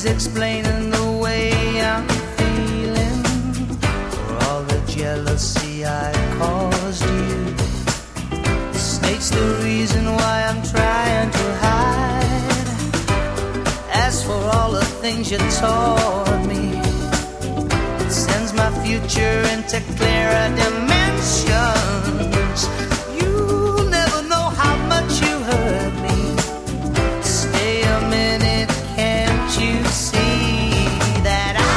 explaining the way I'm feeling for all the jealousy I caused you. The snake's the reason why I'm trying to hide. As for all the things you taught me, it sends my future into clearer dimensions. You'll never know how much you hurt me. Stay a minute, can't you see that I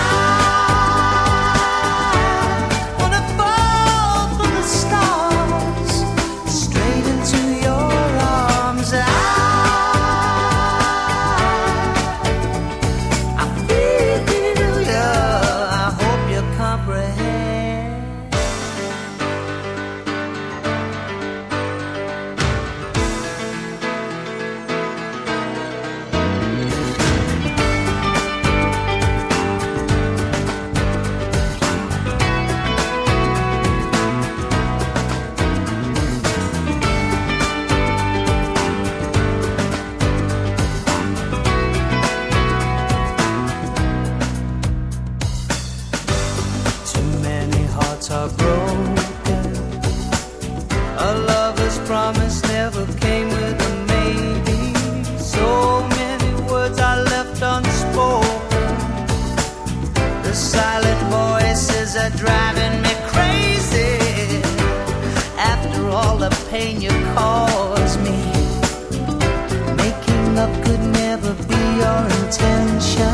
wanna fall from the stars straight into your arms? I feel ya, I hope you comprehend. Too many hearts are broken. A lover's promise never came with a maybe. So many words I left unspoken. The silent voices are driving me crazy. After all the pain you caused me, making up could never be your intention.